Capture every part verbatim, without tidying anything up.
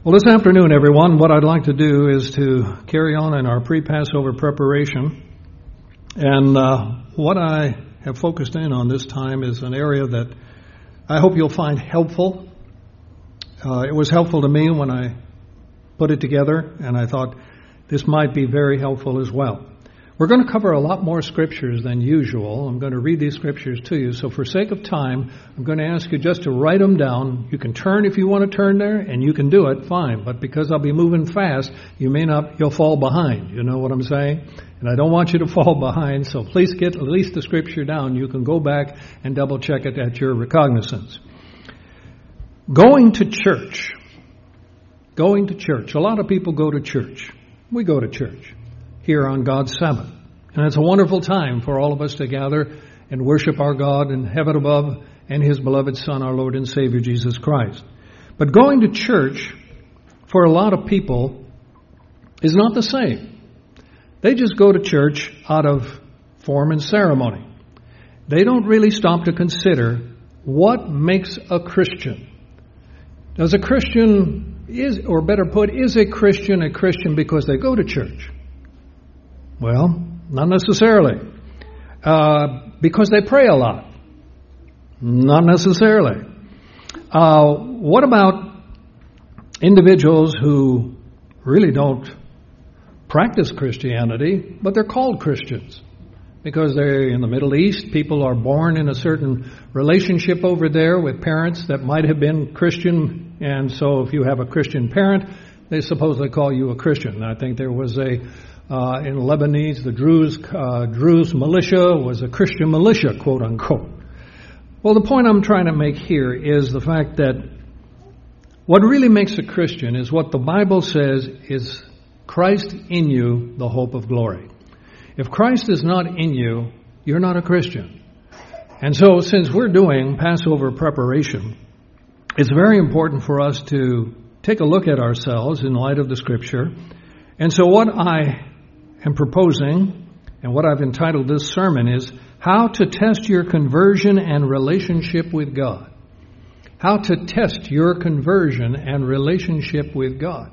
Well, this afternoon, everyone, what I'd like to do is to carry on in our pre-Passover preparation. And uh, what I have focused in on this time is an area that I hope you'll find helpful. Uh, it was helpful to me when I put it together, and I thought this might be very helpful as well. We're going to cover a lot more scriptures than usual. I'm going to read these scriptures to you. So for sake of time, I'm going to ask you just to write them down. You can turn if you want to turn there, and you can do it, fine. But because I'll be moving fast, you may not, you'll fall behind. You know what I'm saying? And I don't want you to fall behind, so please get at least the scripture down. You can go back and double check it at your recognizance. Going to church. Going to church. A lot of people go to church. We go to church here on God's Sabbath. And it's a wonderful time for all of us to gather and worship our God in heaven above and His beloved Son, our Lord and Savior, Jesus Christ. But going to church for a lot of people is not the same. They just go to church out of form and ceremony. They don't really stop to consider what makes a Christian. Does a Christian, is, or better put, is a Christian a Christian because they go to church? Well, not necessarily. Uh, because they pray a lot? Not necessarily. Uh, what about individuals who really don't practice Christianity, but they're called Christians? Because they're in the Middle East, people are born in a certain relationship over there with parents that might have been Christian, and so if you have a Christian parent, they supposedly call you a Christian. I think there was a Uh, in Lebanese, the Druze, uh, Druze militia was a Christian militia, quote unquote. Well, the point I'm trying to make here is the fact that what really makes a Christian is what the Bible says is Christ in you, the hope of glory. If Christ is not in you, you're not a Christian. And so since we're doing Passover preparation, it's very important for us to take a look at ourselves in light of the Scripture. And so what I am proposing, and what I've entitled this sermon, is how to test your conversion and relationship with God. How to test your conversion and relationship with God.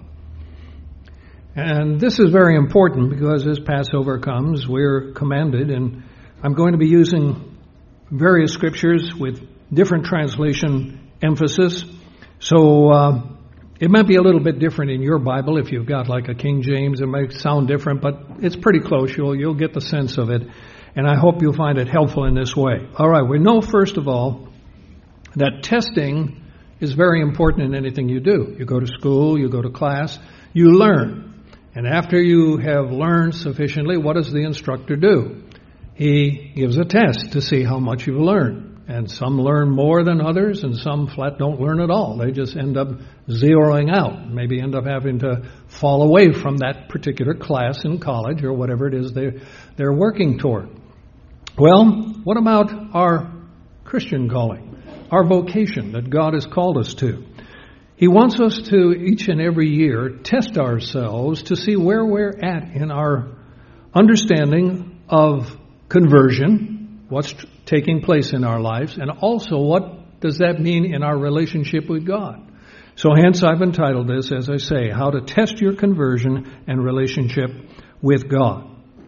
And this is very important because as Passover comes, we're commanded, and I'm going to be using various scriptures with different translation emphasis. So, uh, It might be a little bit different in your Bible. If you've got like a King James, it might sound different, but it's pretty close. You'll, you'll get the sense of it. And I hope you'll find it helpful in this way. All right, we know, first of all, that testing is very important in anything you do. You go to school, you go to class, you learn. And after you have learned sufficiently, what does the instructor do? He gives a test to see how much you've learned. And some learn more than others, and some flat don't learn at all. They just end up zeroing out, maybe end up having to fall away from that particular class in college or whatever it is they're, they're working toward. Well, what about our Christian calling, our vocation that God has called us to? He wants us to, each and every year, test ourselves to see where we're at in our understanding of conversion, what's taking place in our lives, and also what does that mean in our relationship with God. So hence I've entitled this, as I say, How to Test Your Conversion and Relationship with God.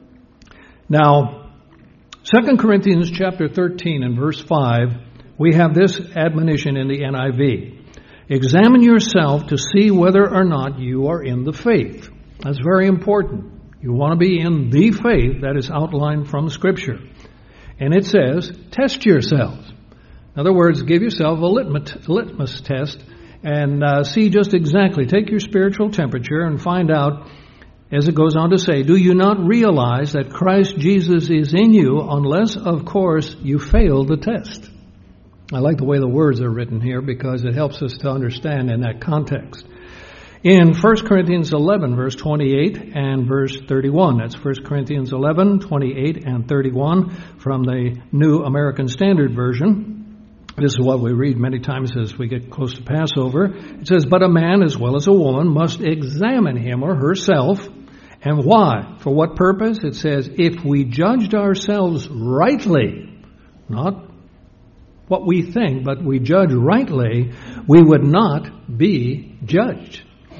Now, Second Corinthians chapter thirteen and verse five, we have this admonition in the N I V. Examine yourself to see whether or not you are in the faith. That's very important. You want to be in the faith that is outlined from Scripture. And it says, test yourselves. In other words, give yourself a litmus, litmus test and uh, see just exactly. Take your spiritual temperature and find out, as it goes on to say, do you not realize that Christ Jesus is in you unless, of course, you fail the test? I like the way the words are written here because it helps us to understand in that context. In First Corinthians eleven, verse twenty-eight and verse thirty-one. That's First Corinthians eleven, twenty-eight and thirty-one from the New American Standard Version. This is what we read many times as we get close to Passover. It says, but a man as well as a woman must examine him or herself. And why? For what purpose? It says, if we judged ourselves rightly, not what we think, but we judge rightly, we would not be judged.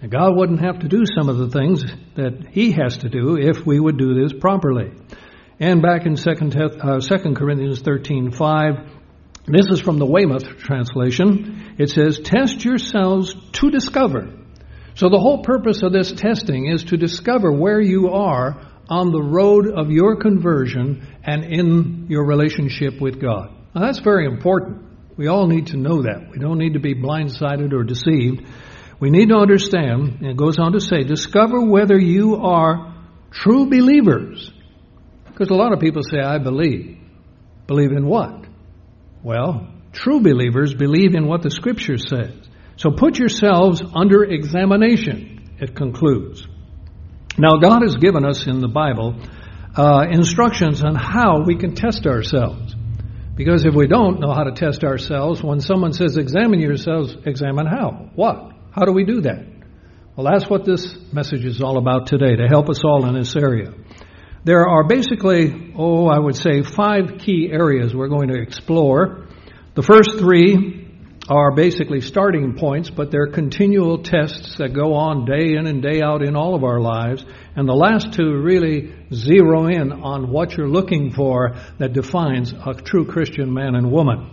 And God wouldn't have to do some of the things that He has to do if we would do this properly. And back in Second Corinthians thirteen five, this is from the Weymouth translation. It says, "Test yourselves to discover." So the whole purpose of this testing is to discover where you are on the road of your conversion and in your relationship with God. Now that's very important. We all need to know that. We don't need to be blindsided or deceived. We need to understand, and it goes on to say, discover whether you are true believers. Because a lot of people say, I believe. Believe in what? Well, true believers believe in what the Scripture says. So put yourselves under examination, it concludes. Now, God has given us in the Bible uh, instructions on how we can test ourselves. Because if we don't know how to test ourselves, when someone says, examine yourselves, examine how? What? How do we do that? Well, that's what this message is all about today, to help us all in this area. There are basically, oh, I would say five key areas we're going to explore. The first three are basically starting points, but they're continual tests that go on day in and day out in all of our lives. And the last two really zero in on what you're looking for that defines a true Christian man and woman.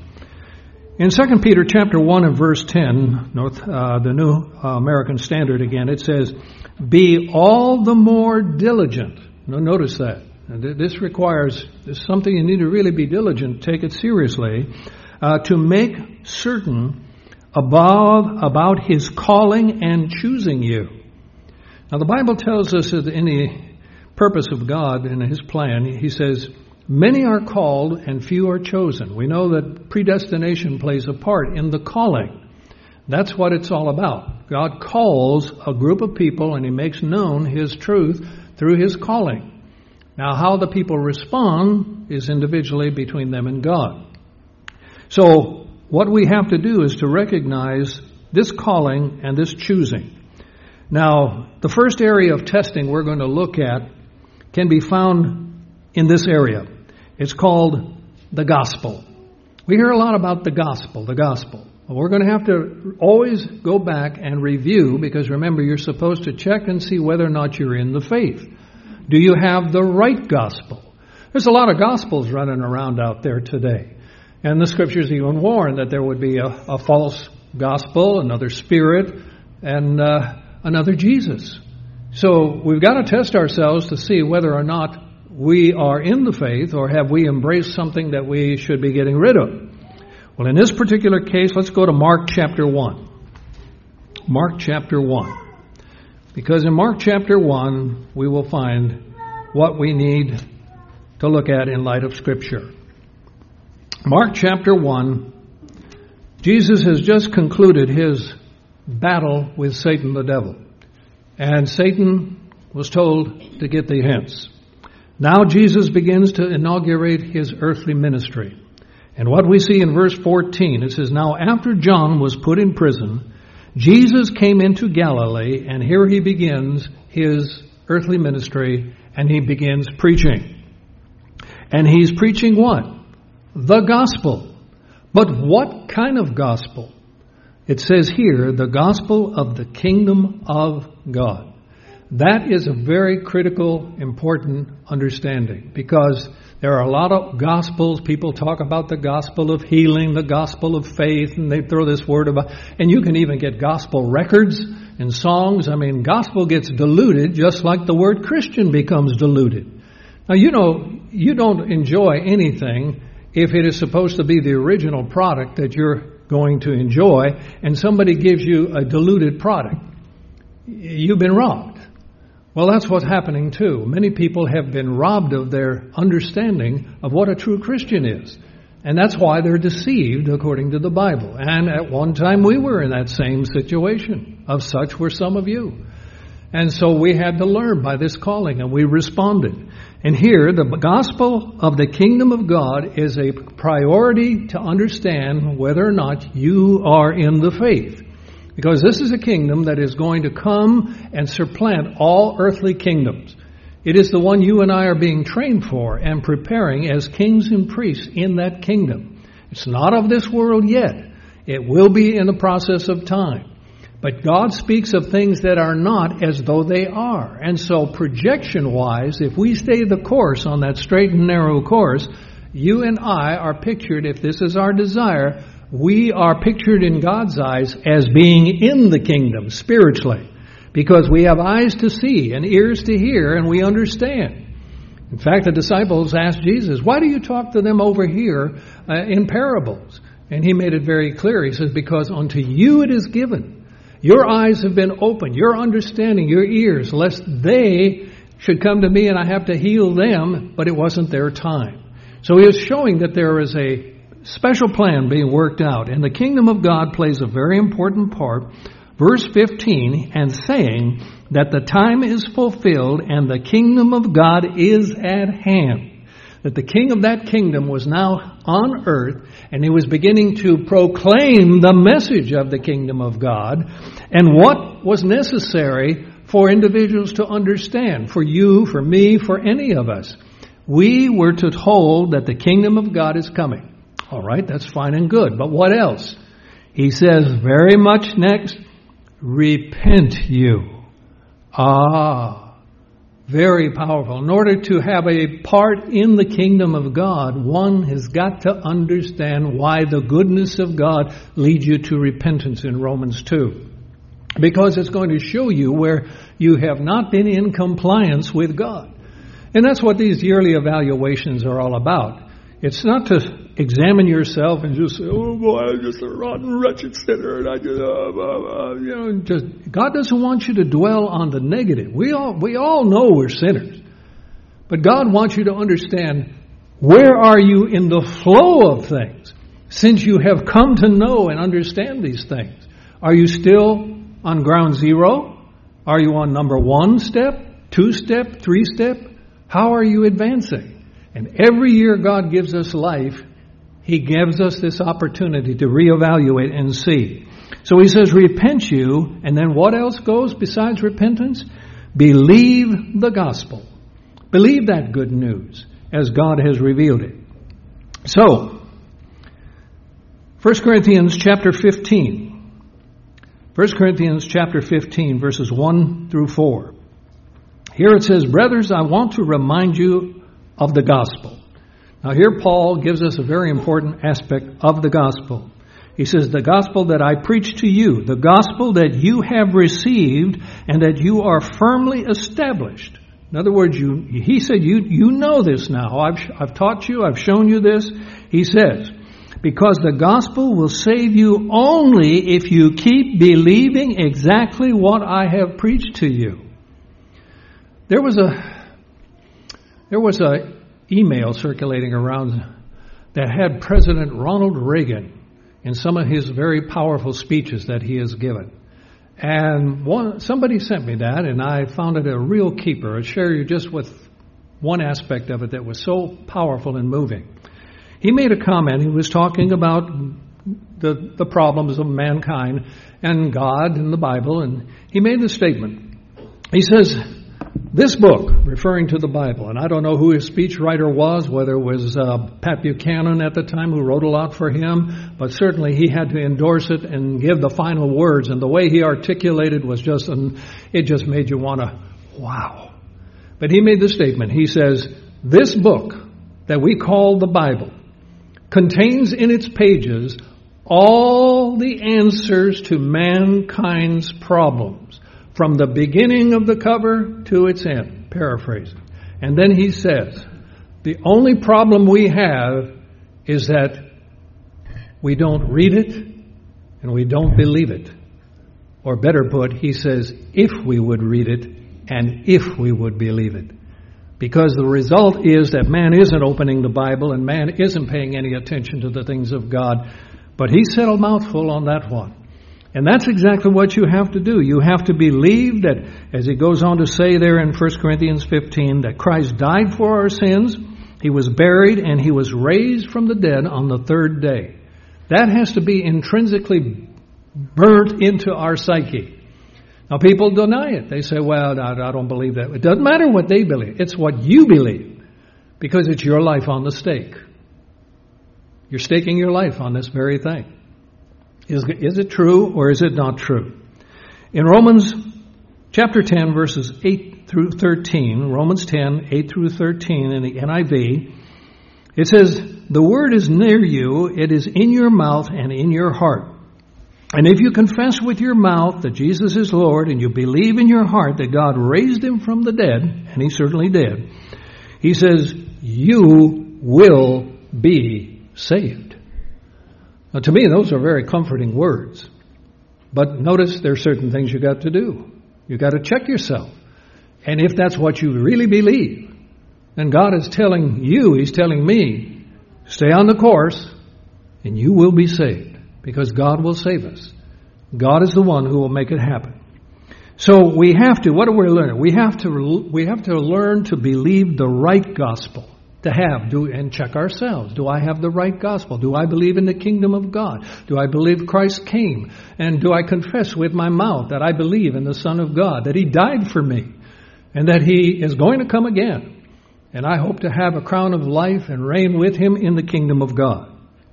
In Second Peter chapter one and verse ten, North, uh, the New uh, American Standard again, it says, "Be all the more diligent." Now notice that. This requires, this is something you need to really be diligent, take it seriously, uh, to make certain above, about His calling and choosing you. Now the Bible tells us that in the purpose of God and His plan, He says, many are called and few are chosen. We know that predestination plays a part in the calling. That's what it's all about. God calls a group of people and He makes known His truth through His calling. Now, how the people respond is individually between them and God. So, what we have to do is to recognize this calling and this choosing. Now, the first area of testing we're going to look at can be found in this area. It's called the gospel. We hear a lot about the gospel, the gospel. Well, we're going to have to always go back and review, because remember, you're supposed to check and see whether or not you're in the faith. Do you have the right gospel? There's a lot of gospels running around out there today. And the Scriptures even warn that there would be a, a false gospel, another spirit, and uh, another Jesus. So we've got to test ourselves to see whether or not we are in the faith, or have we embraced something that we should be getting rid of. Well, in this particular case, let's go to Mark chapter one. Mark chapter one. Because in Mark chapter one, we will find what we need to look at in light of Scripture. Mark chapter one, Jesus has just concluded His battle with Satan the devil. And Satan was told to get thee hence. Now Jesus begins to inaugurate His earthly ministry. And what we see in verse fourteen, it says, "Now after John was put in prison, Jesus came into Galilee, and here He begins His earthly ministry, and He begins preaching." And He's preaching what? The gospel. But what kind of gospel? It says here, the gospel of the kingdom of God. That is a very critical, important understanding, because there are a lot of gospels. People talk about the gospel of healing, the gospel of faith, and they throw this word about, and you can even get gospel records and songs. I mean, gospel gets diluted just like the word Christian becomes diluted. Now, you know, you don't enjoy anything if it is supposed to be the original product that you're going to enjoy, and somebody gives you a diluted product. You've been robbed. Well, that's what's happening too. Many people have been robbed of their understanding of what a true Christian is. And that's why they're deceived according to the Bible. And at one time we were in that same situation. Of such were some of you. And so we had to learn by this calling, and we responded. And here, the gospel of the kingdom of God is a priority to understand whether or not you are in the faith. Because this is a kingdom that is going to come and supplant all earthly kingdoms. It is the one you and I are being trained for and preparing as kings and priests in that kingdom. It's not of this world yet. It will be in the process of time. But God speaks of things that are not as though they are. And so projection-wise, if we stay the course on that straight and narrow course, you and I are pictured, if this is our desire, we are pictured in God's eyes as being in the kingdom spiritually. Because we have eyes to see and ears to hear and we understand. In fact, the disciples asked Jesus, why do you talk to them over here uh, in parables? And he made it very clear. He says, because unto you it is given. Your eyes have been opened, your understanding, your ears, lest they should come to me and I have to heal them, but it wasn't their time. So he is showing that there is a special plan being worked out, and the kingdom of God plays a very important part. Verse fifteen, and saying that the time is fulfilled and the kingdom of God is at hand. That the king of that kingdom was now on earth, and he was beginning to proclaim the message of the kingdom of God and what was necessary for individuals to understand, for you, for me, for any of us. We were to hold that the kingdom of God is coming. All right, that's fine and good. But what else? He says very much next, repent you. Ah, very powerful. In order to have a part in the kingdom of God, one has got to understand why the goodness of God leads you to repentance in Romans two. Because it's going to show you where you have not been in compliance with God. And that's what these yearly evaluations are all about. It's not to examine yourself and just say, oh boy, I'm just a rotten, wretched sinner, and I just, uh, uh, uh, you know, just, God doesn't want you to dwell on the negative. We all, we all know we're sinners. But God wants you to understand, where are you in the flow of things? Since you have come to know and understand these things. Are you still on ground zero? Are you on number one step, two step, three step? How are you advancing? And every year God gives us life, He gives us this opportunity to reevaluate and see. So He says, repent you, and then what else goes besides repentance? Believe the gospel. Believe that good news as God has revealed it. So, First Corinthians chapter fifteen. First Corinthians chapter fifteen, verses one through four. Here it says, brothers, I want to remind you of the gospel. Now here Paul gives us a very important aspect of the gospel. He says, the gospel that I preach to you, the gospel that you have received and that you are firmly established. In other words, you, he said, you, you know this now. I've, I've taught you, I've shown you this. He says, because the gospel will save you only if you keep believing exactly what I have preached to you. There was a There was a email circulating around that had President Ronald Reagan in some of his very powerful speeches that he has given. And one, somebody sent me that, and I found it a real keeper. I'll share you just with one aspect of it that was so powerful and moving. He made a comment. He was talking about the, the problems of mankind and God and the Bible, and he made the statement. He says, this book, referring to the Bible, and I don't know who his speechwriter was, whether it was uh, Pat Buchanan at the time who wrote a lot for him, but certainly he had to endorse it and give the final words, and the way he articulated was just, an, it just made you want to, wow. But he made the statement. He says, this book that we call the Bible contains in its pages all the answers to mankind's problems, from the beginning of the cover to its end, paraphrasing. And then he says, the only problem we have is that we don't read it and we don't believe it. Or better put, he says, if we would read it and if we would believe it. Because the result is that man isn't opening the Bible and man isn't paying any attention to the things of God. But he said a mouthful on that one. And that's exactly what you have to do. You have to believe that, as he goes on to say there in First Corinthians fifteen, that Christ died for our sins, He was buried, and He was raised from the dead on the third day. That has to be intrinsically burnt into our psyche. Now, people deny it. They say, well, I don't believe that. It doesn't matter what they believe. It's what you believe, because it's your life on the stake. You're staking your life on this very thing. Is, is it true or is it not true? In Romans chapter ten, verses eight through thirteen, Romans ten, eight through thirteen in the N I V, it says, "The word is near you, it is in your mouth and in your heart. And if you confess with your mouth that Jesus is Lord, and you believe in your heart that God raised him from the dead," and he certainly did, he says, "you will be saved." Now, to me, those are very comforting words. But notice there are certain things you got to do. You got to check yourself. And if that's what you really believe, then God is telling you, he's telling me, stay on the course and you will be saved, because God will save us. God is the one who will make it happen. So we have to, what are we learning? We have to, we have to learn to believe the right gospel. To have, do, and check ourselves. Do I have the right gospel? Do I believe in the kingdom of God? Do I believe Christ came? And do I confess with my mouth that I believe in the Son of God, that he died for me, and that he is going to come again? And I hope to have a crown of life and reign with him in the kingdom of God.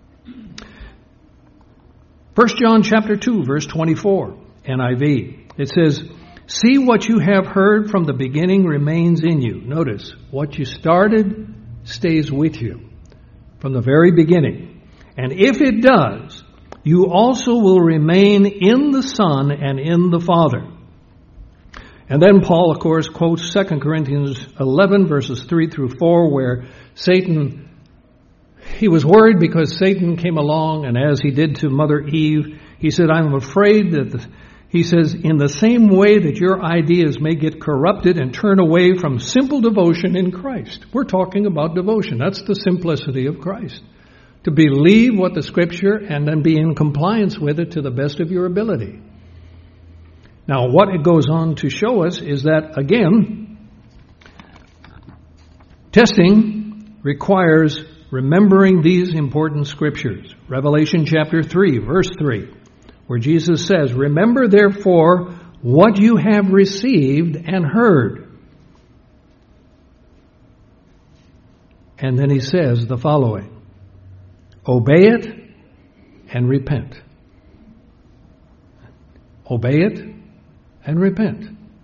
First John chapter two, verse twenty-four, N I V. It says, "See what you have heard from the beginning remains in you." Notice, what you started stays with you from the very beginning. "And if it does, you also will remain in the Son and in the Father." And then Paul, of course, quotes Second Corinthians eleven, verses three through four, where Satan, he was worried because Satan came along, and as he did to Mother Eve, he said, "I'm afraid that," the, he says, "in the same way that your ideas may get corrupted and turn away from simple devotion in Christ." We're talking about devotion. That's the simplicity of Christ. To believe what the Scripture and then be in compliance with it to the best of your ability. Now, what it goes on to show us is that, again, testing requires remembering these important Scriptures. Revelation chapter three, verse three. Where Jesus says, "Remember therefore what you have received and heard." And then he says the following, "Obey it and repent." Obey it and repent.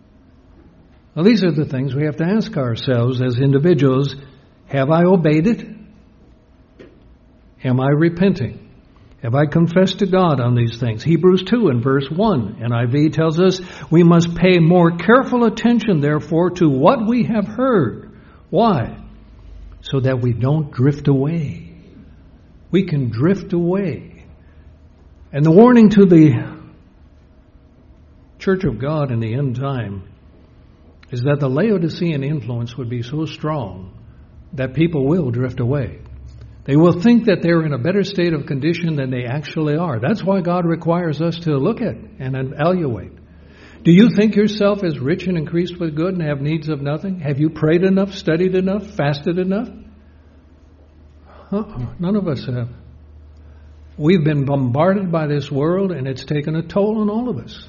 Well, these are the things we have to ask ourselves as individuals. Have I obeyed it? Am I repenting? Have I confessed to God on these things? Hebrews two and verse one, N I V tells us, "We must pay more careful attention, therefore, to what we have heard." Why? So that we don't drift away. We can drift away. And the warning to the Church of God in the end time is that the Laodicean influence would be so strong that people will drift away. They will think that they're in a better state of condition than they actually are. That's why God requires us to look at and evaluate. Do you think yourself is rich and increased with good and have needs of nothing? Have you prayed enough, studied enough, fasted enough? Uh-uh. None of us have. We've been bombarded by this world, and it's taken a toll on all of us.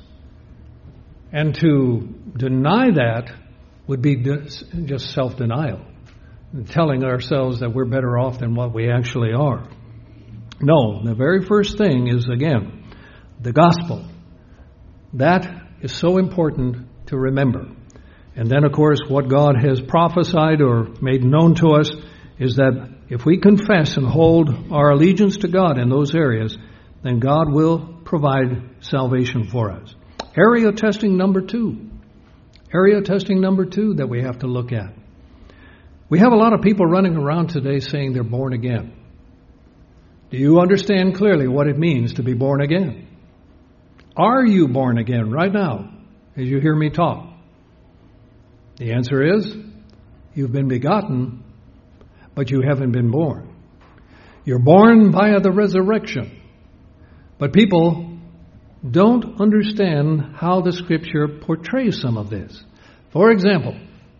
And to deny that would be just self-denial. Telling ourselves that we're better off than what we actually are. No, the very first thing is, again, the gospel. That is so important to remember. And then, of course, what God has prophesied or made known to us is that if we confess and hold our allegiance to God in those areas, then God will provide salvation for us. Area testing number two. Area testing number two that we have to look at. We have a lot of people running around today saying they're born again. Do you understand clearly what it means to be born again? Are you born again right now as you hear me talk? The answer is, you've been begotten, but you haven't been born. You're born via the resurrection. But people don't understand how the Scripture portrays some of this. For example,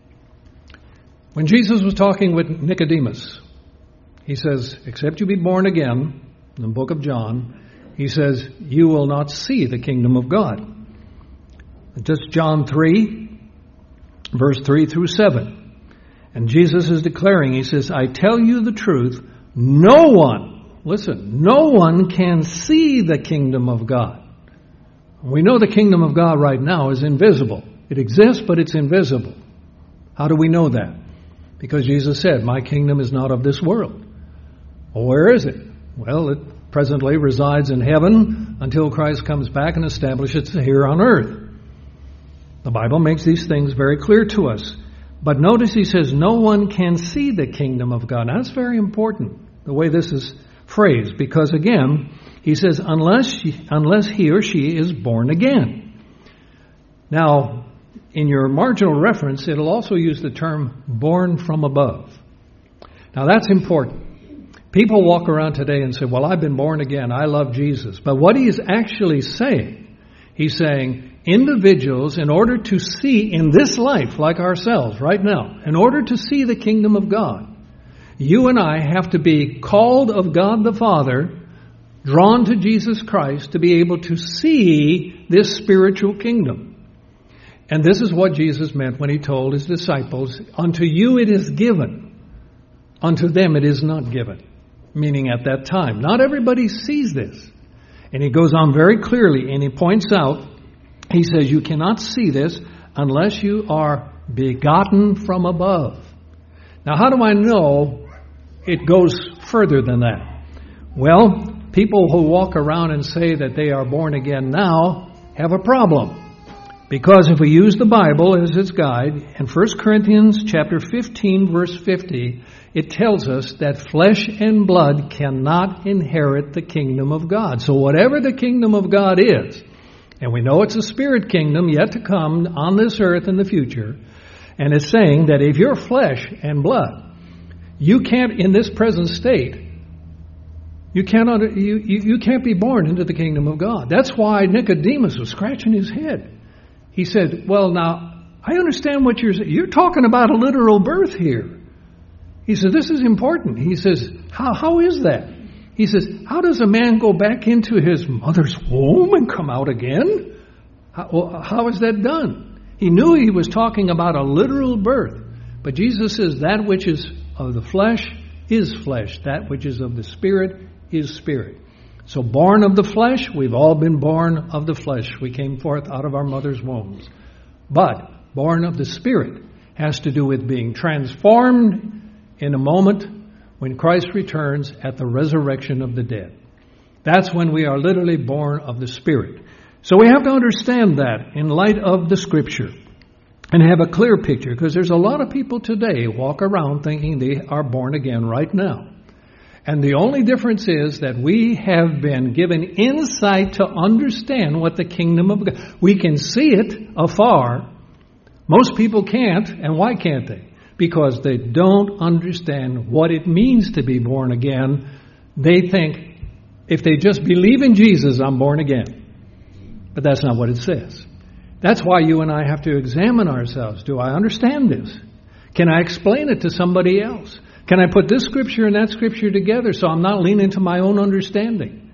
when Jesus was talking with Nicodemus, he says, except you be born again, in the book of John, he says, you will not see the kingdom of God. Just John three, verse three through seven. And Jesus is declaring, he says, I tell you the truth, no one, listen, no one can see the kingdom of God. We know the kingdom of God right now is invisible. It exists, but it's invisible. How do we know that? Because Jesus said, my kingdom is not of this world. Well, where is it? Well, it presently resides in heaven until Christ comes back and establishes it here on earth. The Bible makes these things very clear to us. But notice he says, no one can see the kingdom of God. Now, that's very important, the way this is phrased, because again, he says, unless she, unless he or she is born again. Now, in your marginal reference, it'll also use the term born from above. Now, that's important. People walk around today and say, well, I've been born again. I love Jesus. But what he is actually saying, he's saying, individuals, in order to see in this life, like ourselves right now, in order to see the kingdom of God, you and I have to be called of God the Father, drawn to Jesus Christ, to be able to see this spiritual kingdom. And this is what Jesus meant when he told his disciples, unto you it is given, unto them it is not given. Meaning at that time, not everybody sees this. And he goes on very clearly and he points out, he says, you cannot see this unless you are begotten from above. Now, how do I know it goes further than that? Well, people who walk around and say that they are born again now have a problem. Because if we use the Bible as its guide, in First Corinthians chapter fifteen, verse fifty, it tells us that flesh and blood cannot inherit the kingdom of God. So whatever the kingdom of God is, and we know it's a spirit kingdom yet to come on this earth in the future. And it's saying that if you're flesh and blood, you can't, in this present state, you cannot, you, you, you can't be born into the kingdom of God. That's why Nicodemus was scratching his head. He said, well, now, I understand what you're saying. You're talking about a literal birth here. He says, this is important. He says, how, how is that? He says, how does a man go back into his mother's womb and come out again? How, how is that done? He knew he was talking about a literal birth. But Jesus says, that which is of the flesh is flesh. That which is of the spirit is spirit. So born of the flesh, we've all been born of the flesh. We came forth out of our mother's wombs. But born of the spirit has to do with being transformed in a moment when Christ returns at the resurrection of the dead. That's when we are literally born of the Spirit. So we have to understand that in light of the Scripture and have a clear picture, because there's a lot of people today walk around thinking they are born again right now. And the only difference is that we have been given insight to understand what the kingdom of God. We can see it afar. Most people can't, and why can't they? Because they don't understand what it means to be born again. They think, if they just believe in Jesus, I'm born again. But that's not what it says. That's why you and I have to examine ourselves. Do I understand this? Can I explain it to somebody else? Can I put this scripture and that scripture together so I'm not leaning to my own understanding?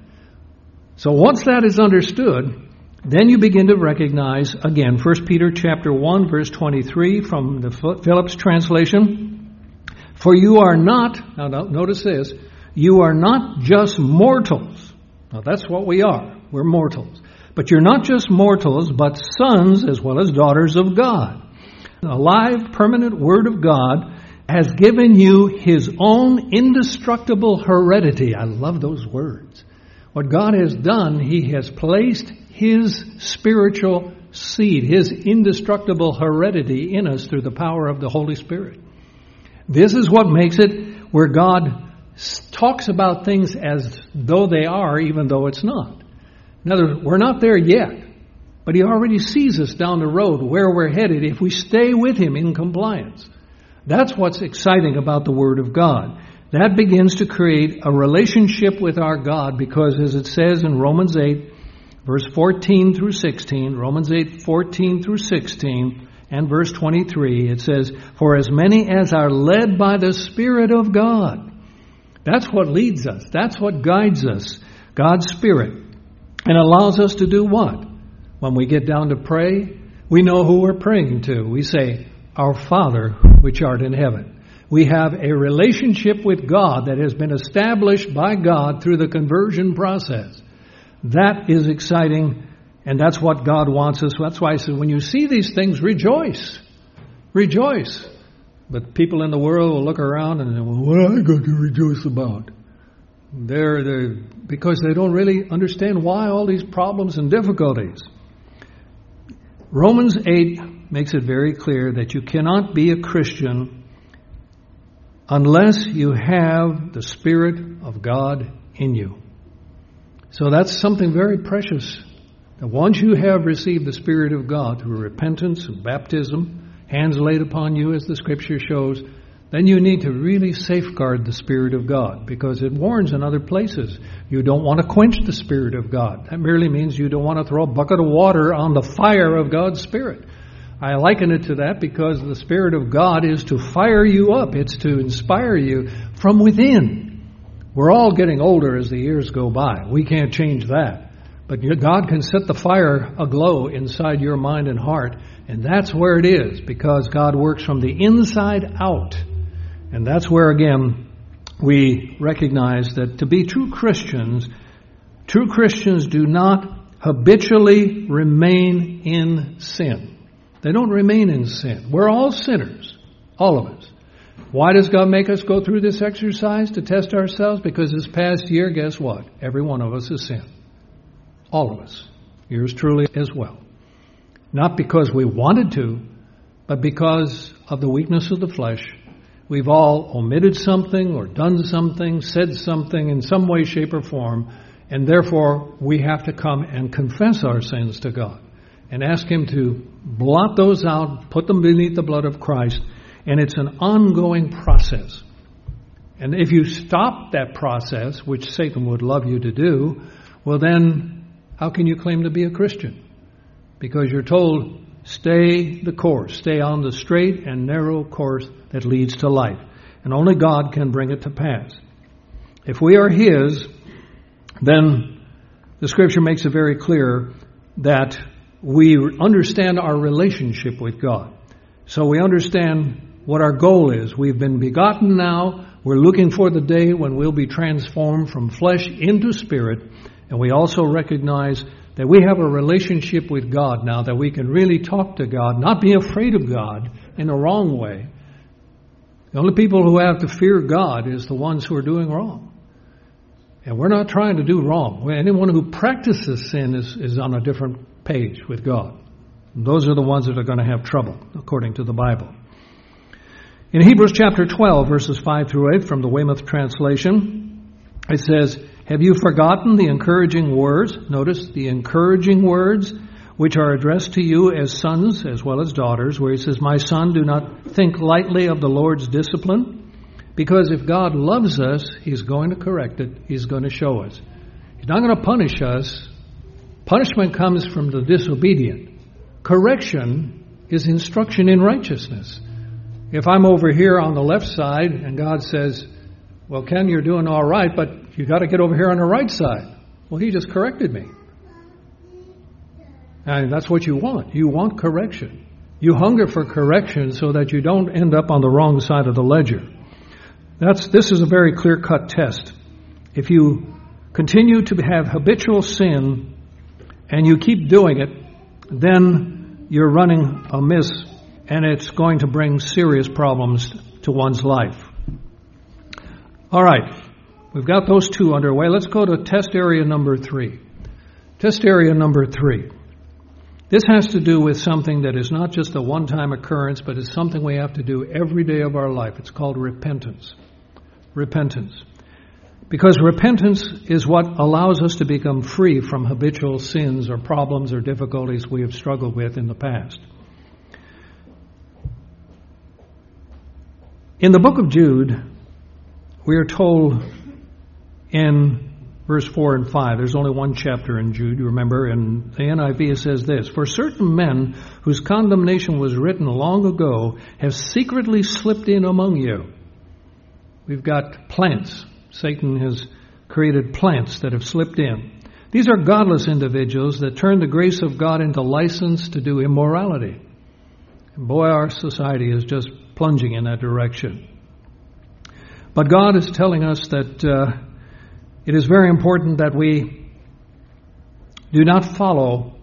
So once that is understood, then you begin to recognize, again, First Peter chapter one, verse twenty-three from the Phillips translation. For you are not, now notice this, you are not just mortals. Now that's what we are. We're mortals. But you're not just mortals, but sons as well as daughters of God. The live, permanent Word of God has given you His own indestructible heredity. I love those words. What God has done, He has placed His spiritual seed, His indestructible heredity in us through the power of the Holy Spirit. This is what makes it where God talks about things as though they are, even though it's not. In other words, we're not there yet, but He already sees us down the road where we're headed if we stay with Him in compliance. That's what's exciting about the Word of God. That begins to create a relationship with our God because, as it says in Romans eight, verse fourteen through sixteen, Romans eight, fourteen through sixteen, and verse twenty-three, it says, for as many as are led by the Spirit of God. That's what leads us. That's what guides us. God's Spirit. And allows us to do what? When we get down to pray, we know who we're praying to. We say, our Father, which art in heaven. We have a relationship with God that has been established by God through the conversion process. That is exciting And that's what God wants us. That's why I said, when you see these things, rejoice. Rejoice. But people in the world will look around and say, well, what am I going to rejoice about? They're, they're, because they don't really understand why all these problems and difficulties. Romans eight makes it very clear that you cannot be a Christian unless you have the Spirit of God in you. So that's something very precious. That once you have received the Spirit of God through repentance and baptism, hands laid upon you as the Scripture shows, then you need to really safeguard the Spirit of God, because it warns in other places. You don't want to quench the Spirit of God. That merely means you don't want to throw a bucket of water on the fire of God's Spirit. I liken it to that because the Spirit of God is to fire you up. It's to inspire you from within. We're all getting older as the years go by. We can't change that. But God can set the fire aglow inside your mind and heart, and that's where it is, because God works from the inside out. And that's where, again, we recognize that to be true Christians, true Christians do not habitually remain in sin. They don't remain in sin. We're all sinners, all of us. Why does God make us go through this exercise to test ourselves? Because this past year, guess what? Every one of us has sinned. All of us. Yours truly as well. Not because we wanted to, but because of the weakness of the flesh. We've all omitted something or done something, said something in some way, shape, or form, and therefore we have to come and confess our sins to God and ask Him to blot those out, put them beneath the blood of Christ, and it's an ongoing process. And if you stop that process, which Satan would love you to do, well then, how can you claim to be a Christian? Because you're told, stay the course, stay on the straight and narrow course that leads to life. And only God can bring it to pass. If we are His, then the Scripture makes it very clear that we understand our relationship with God. So we understand what our goal is. We've been begotten now. We're looking for the day when we'll be transformed from flesh into spirit. And we also recognize that we have a relationship with God now, that we can really talk to God, not be afraid of God in the wrong way. The only people who have to fear God is the ones who are doing wrong. And we're not trying to do wrong. Anyone who practices sin is, is on a different page with God. And those are the ones that are going to have trouble, according to the Bible. In Hebrews chapter twelve, verses five through eight, from the Weymouth translation, it says, have you forgotten the encouraging words? Notice the encouraging words which are addressed to you as sons as well as daughters, where he says, my son, do not think lightly of the Lord's discipline, because if God loves us, He's going to correct it. He's going to show us. He's not going to punish us. Punishment comes from the disobedient. Correction is instruction in righteousness. If I'm over here on the left side and God says, well, Ken, you're doing all right, but you got to get over here on the right side. Well, He just corrected me. And that's what you want. You want correction. You hunger for correction so that you don't end up on the wrong side of the ledger. That's this is a very clear-cut test. If you continue to have habitual sin and you keep doing it, then you're running amiss, and it's going to bring serious problems to one's life. All right. We've got those two underway. Let's go to test area number three. Test area number three. This has to do with something that is not just a one-time occurrence, but it's something we have to do every day of our life. It's called repentance. Repentance. Because repentance is what allows us to become free from habitual sins or problems or difficulties we have struggled with in the past. In the book of Jude, we are told in verse four and five, there's only one chapter in Jude, you remember, in the N I V it says this, for certain men whose condemnation was written long ago have secretly slipped in among you. We've got plants. Satan has created plants that have slipped in. These are godless individuals that turn the grace of God into license to do immorality. And boy, our society is just plunging in that direction. But God is telling us that uh, it is very important that we do not follow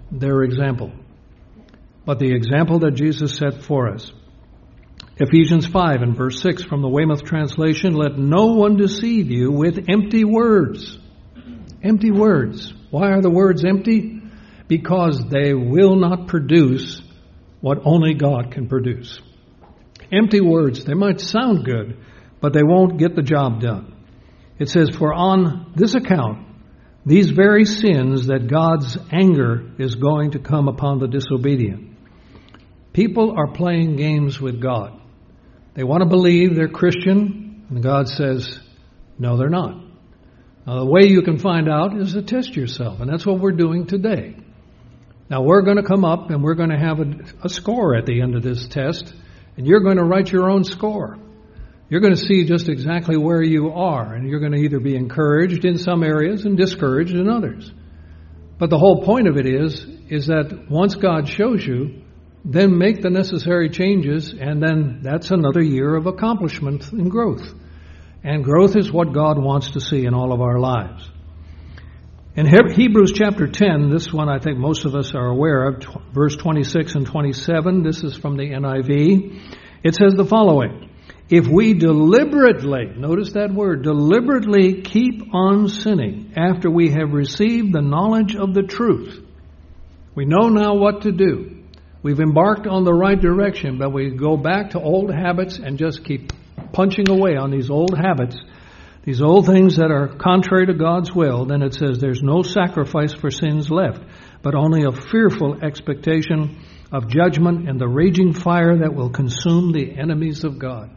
their example, but the example that Jesus set for us. Ephesians five and verse six from the Weymouth translation, let no one deceive you with empty words. Empty words. Why are the words empty? Because they will not produce what only God can produce. Empty words, they might sound good, but they won't get the job done. It says, for on this account, these very sins that God's anger is going to come upon the disobedient. People are playing games with God. They want to believe they're Christian, and God says, no, they're not. Now, the way you can find out is to test yourself, and that's what we're doing today. Now, we're going to come up, and we're going to have a, a score at the end of this test, and you're going to write your own score. You're going to see just exactly where you are, and you're going to either be encouraged in some areas and discouraged in others. But the whole point of it is, is that once God shows you, then make the necessary changes, and then that's another year of accomplishment and growth. And growth is what God wants to see in all of our lives. In Hebrews chapter ten, this one I think most of us are aware of, verse twenty-six and twenty-seven, this is from the N I V. It says the following, if we deliberately, notice that word, deliberately keep on sinning after we have received the knowledge of the truth, we know now what to do. We've embarked on the right direction, but we go back to old habits and just keep punching away on these old habits, these old things that are contrary to God's will. Then it says there's no sacrifice for sins left, but only a fearful expectation of judgment and the raging fire that will consume the enemies of God.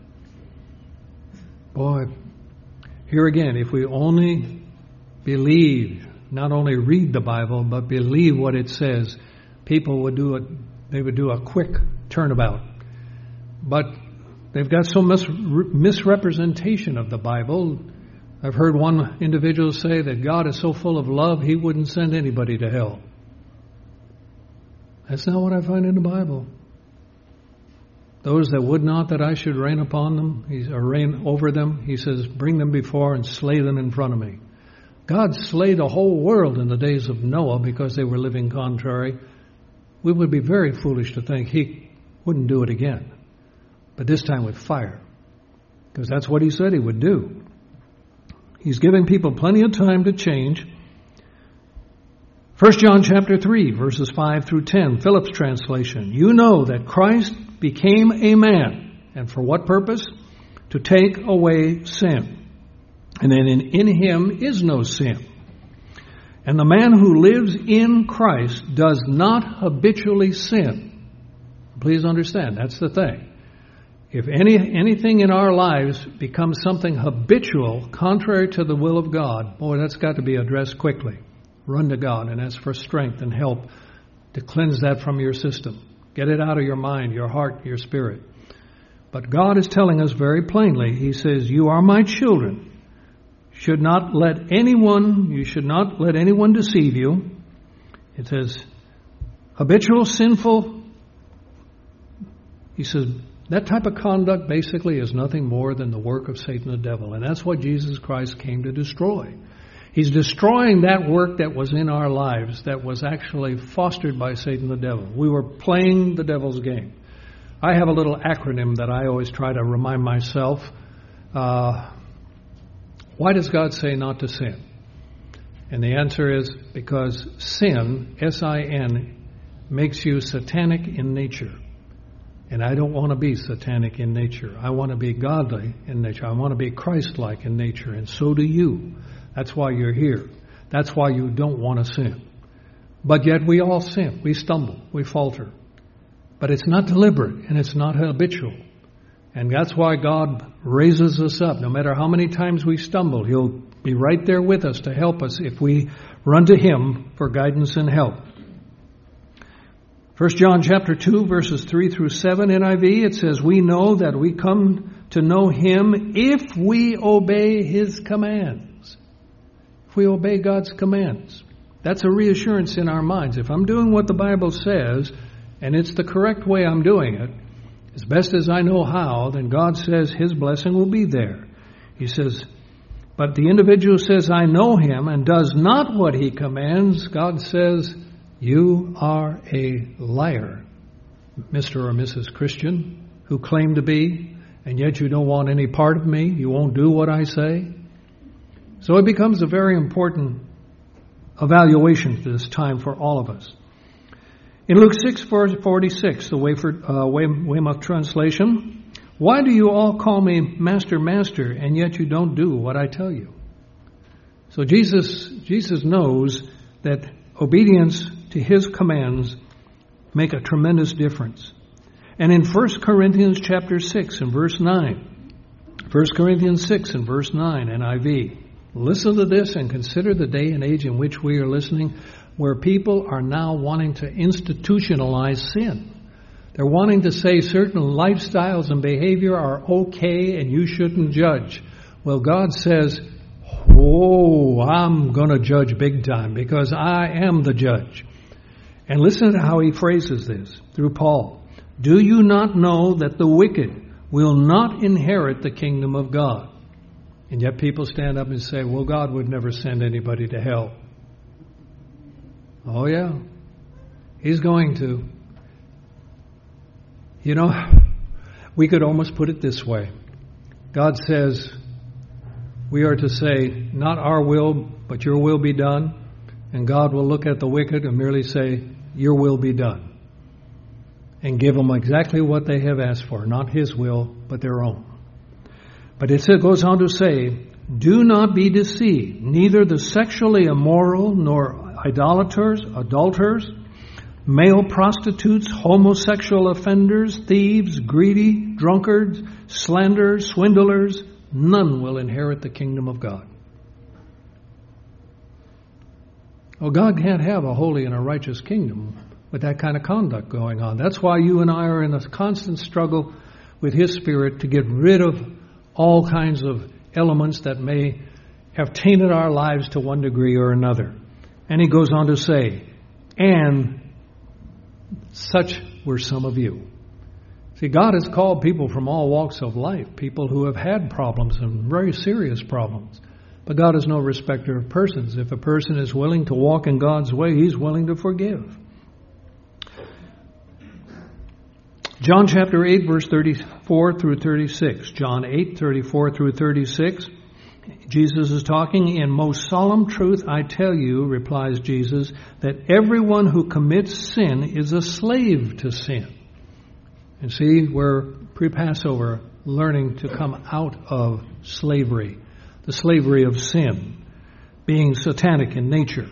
Boy, here again, if we only believe, not only read the Bible, but believe what it says, people would do a They would do a quick turnabout. But they've got so much misrepresentation of the Bible. I've heard one individual say that God is so full of love, he wouldn't send anybody to hell. That's not what I find in the Bible. Those that would not that I should reign upon them, or reign over them, he says, bring them before and slay them in front of me. God slayed the whole world in the days of Noah because they were living contrary. We would be very foolish to think he wouldn't do it again, but this time with fire, because that's what he said he would do. He's giving people plenty of time to change. First John chapter three, verses five through ten, Phillips translation. You know that Christ became a man, and for what purpose? To take away sin. And then in, in him is no sin. And the man who lives in Christ does not habitually sin. Please understand, that's the thing. If any anything in our lives becomes something habitual, contrary to the will of God, boy, that's got to be addressed quickly. Run to God and ask for strength and help to cleanse that from your system. Get it out of your mind, your heart, your spirit. But God is telling us very plainly, he says, you are my children. Should not let anyone, you should not let anyone deceive you. It says, habitual, sinful. He says, that type of conduct basically is nothing more than the work of Satan the devil. And that's what Jesus Christ came to destroy. He's destroying that work that was in our lives that was actually fostered by Satan the devil. We were playing the devil's game. I have a little acronym that I always try to remind myself. Uh, why does God say not to sin? And the answer is because sin, S I N, makes you satanic in nature. And I don't want to be satanic in nature. I want to be godly in nature. I want to be Christ-like in nature. And so do you. That's why you're here. That's why you don't want to sin. But yet we all sin. We stumble. We falter. But it's not deliberate and it's not habitual. And that's why God raises us up. No matter how many times we stumble, He'll be right there with us to help us if we run to Him for guidance and help. First John chapter two, verses three through seven, N I V, it says, we know that we come to know Him if we obey His commands. If we obey God's commands. That's a reassurance in our minds. If I'm doing what the Bible says, and it's the correct way I'm doing it, as best as I know how, then God says His blessing will be there. He says, but the individual says, I know Him, and does not what He commands, God says, You are a liar, Mister or Missus Christian, who claim to be, and yet you don't want any part of me. You won't do what I say. So it becomes a very important evaluation this time for all of us. In Luke six forty-six, the Wayford, uh, Weymouth translation, why do you all call me Master, Master, and yet you don't do what I tell you? So Jesus, Jesus knows that obedience to His commands make a tremendous difference. And in First Corinthians chapter six and verse nine, First Corinthians six and verse nine, N I V, listen to this and consider the day and age in which we are listening, where people are now wanting to institutionalize sin. They're wanting to say certain lifestyles and behavior are okay and you shouldn't judge. Well, God says, oh, I'm going to judge big time because I am the judge. And listen to how he phrases this through Paul. Do you not know that the wicked will not inherit the kingdom of God? And yet people stand up and say, well, God would never send anybody to hell. Oh, yeah. He's going to. You know, we could almost put it this way. God says we are to say, not our will, but your will be done. And God will look at the wicked and merely say, your will be done. And give them exactly what they have asked for, not His will, but their own. But it goes on to say, do not be deceived, neither the sexually immoral, nor idolaters, adulterers, male prostitutes, homosexual offenders, thieves, greedy, drunkards, slanderers, swindlers, none will inherit the kingdom of God. Well, God can't have a holy and a righteous kingdom with that kind of conduct going on. That's why you and I are in a constant struggle with His Spirit to get rid of all kinds of elements that may have tainted our lives to one degree or another. And he goes on to say, and such were some of you. See, God has called people from all walks of life, people who have had problems and very serious problems. But God is no respecter of persons. If a person is willing to walk in God's way, He's willing to forgive. John chapter eight, verse thirty-four through thirty-six. John eight, thirty-four through thirty-six. Jesus is talking, in most solemn truth I tell you, replies Jesus, that everyone who commits sin is a slave to sin. And see, we're pre-Passover learning to come out of slavery, the slavery of sin, being satanic in nature.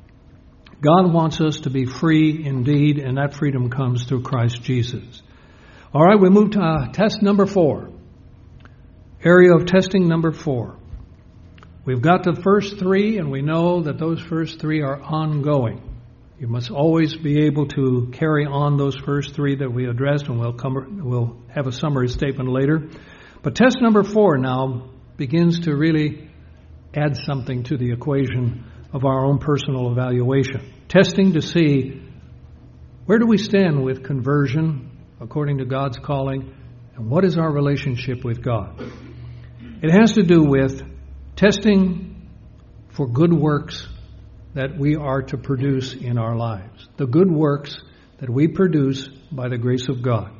God wants us to be free indeed, and that freedom comes through Christ Jesus. All right, we move to uh, test number four. Area of testing number four. We've got the first three, and we know that those first three are ongoing. You must always be able to carry on those first three that we addressed, and we'll, come, we'll have a summary statement later. But test number four now begins to really add something to the equation of our own personal evaluation. Testing to see where do we stand with conversion according to God's calling, and what is our relationship with God. It has to do with testing for good works that we are to produce in our lives. The good works that we produce by the grace of God.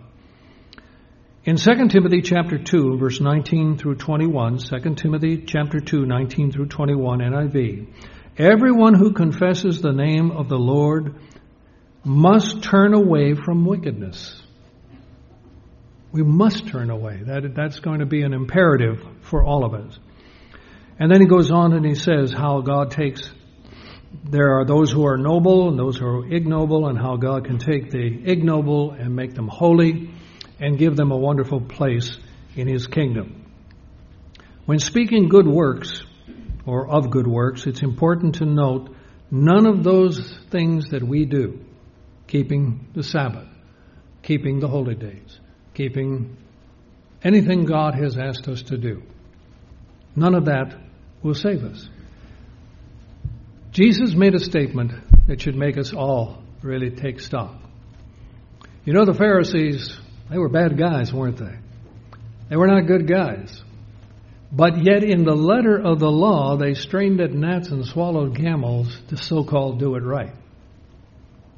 In Second Timothy chapter two, verse nineteen through twenty-one, Second Timothy chapter two, nineteen through twenty-one, N I V, everyone who confesses the name of the Lord must turn away from wickedness. We must turn away. That, that's going to be an imperative for all of us. And then he goes on and he says how God takes, there are those who are noble and those who are ignoble, and how God can take the ignoble and make them holy and give them a wonderful place in His kingdom. When speaking good works, or of good works, it's important to note none of those things that we do, keeping the Sabbath, keeping the holy days, keeping anything God has asked us to do, none of that will save us. Jesus made a statement that should make us all really take stock. You know, the Pharisees, they were bad guys, weren't they? They were not good guys. But yet in the letter of the law, they strained at gnats and swallowed camels to so-called do it right.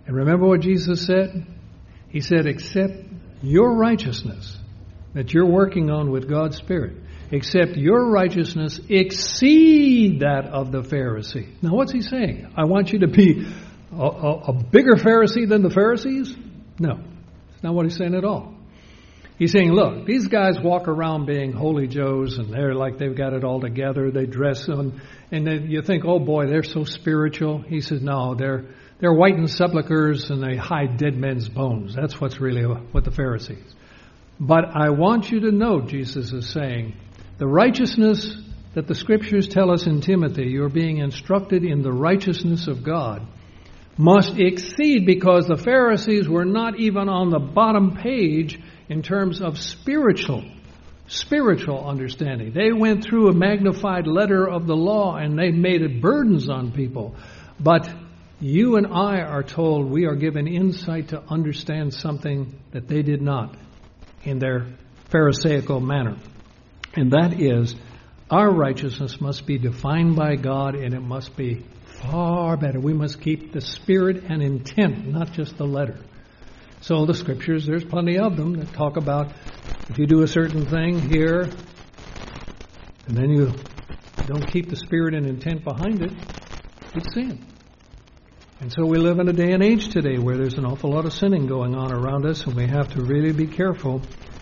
And remember what Jesus said? He said, except your righteousness that you're working on with God's Spirit, except your righteousness exceed that of the Pharisee. Now what's he saying? I want you to be a, a, a bigger Pharisee than the Pharisees? No, that's not what he's saying at all. He's saying, look, these guys walk around being holy Joes, and they're like they've got it all together. They dress on, and then you think, oh boy, they're so spiritual. He says, no, they're they're whitened sepulchres and they hide dead men's bones. That's what's really what the Pharisees. But I want you to know, Jesus is saying, the righteousness that the Scriptures tell us in Timothy, you're being instructed in the righteousness of God, must exceed, because the Pharisees were not even on the bottom page in terms of spiritual, spiritual understanding. They went through a magnified letter of the law and they made it burdens on people. But you and I are told we are given insight to understand something that they did not in their Pharisaical manner. And that is, our righteousness must be defined by God, and it must be far better. We must keep the spirit and intent, not just the letter. So the Scriptures, there's plenty of them that talk about if you do a certain thing here, and then you don't keep the spirit and intent behind it, it's sin. And so we live in a day and age today where there's an awful lot of sinning going on around us, and we have to really be careful.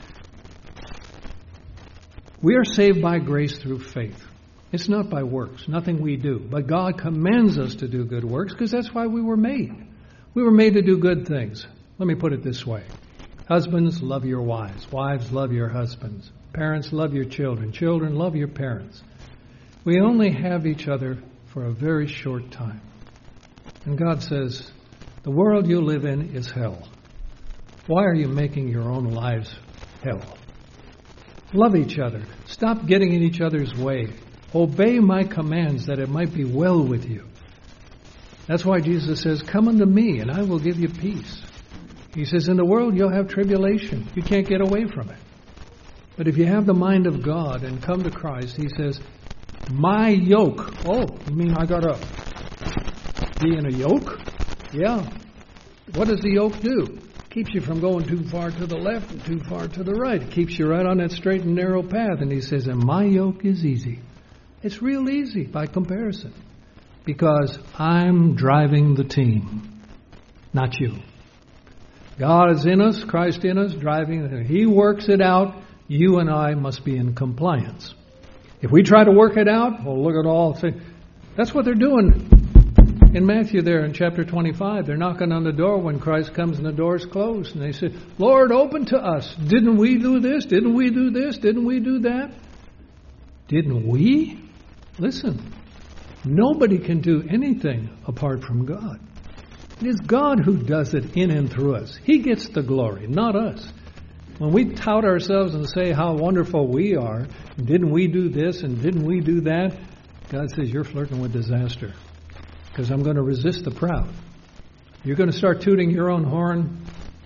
We are saved by grace through faith. It's not by works, nothing we do. But God commands us to do good works because that's why we were made. We were made to do good things. Let me put it this way. Husbands, love your wives. Wives, love your husbands. Parents, love your children. Children, love your parents. We only have each other for a very short time. And God says, the world you live in is hell. Why are you making your own lives hell? Love each other. Stop getting in each other's way. Obey my commands that it might be well with you. That's why Jesus says, come unto me and I will give you peace. He says, in the world you'll have tribulation. You can't get away from it. But if you have the mind of God and come to Christ, he says, my yoke. Oh, you mean I got to be in a yoke? Yeah. What does the yoke do? Keeps you from going too far to the left and too far to the right. It keeps you right on that straight and narrow path. And he says, and my yoke is easy. It's real easy by comparison. Because I'm driving the team, not you. God is in us, Christ in us, driving it. He works it out. You and I must be in compliance. If we try to work it out, well, look at all things. That's what they're doing in Matthew there in chapter twenty-five. They're knocking on the door when Christ comes and the door's closed. And they say, Lord, open to us. Didn't we do this? Didn't we do this? Didn't we do that? Didn't we? Listen, nobody can do anything apart from God. It is God who does it in and through us. He gets the glory, not us. When we tout ourselves and say how wonderful we are, didn't we do this and didn't we do that? God says, you're flirting with disaster. Because I'm going to resist the proud. You're going to start tooting your own horn.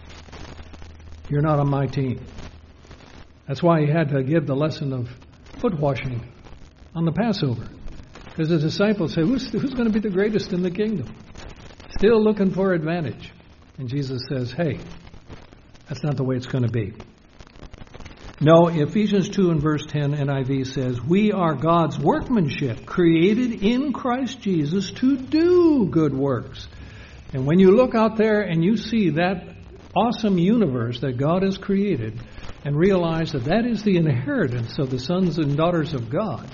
You're not on my team. That's why he had to give the lesson of foot washing on the Passover. Because the disciples say, who's, who's going to be the greatest in the kingdom? Still looking for advantage. And Jesus says, hey, that's not the way it's going to be. No, Ephesians two and verse ten N I V says, we are God's workmanship, created in Christ Jesus to do good works. And when you look out there and you see that awesome universe that God has created and realize that that is the inheritance of the sons and daughters of God,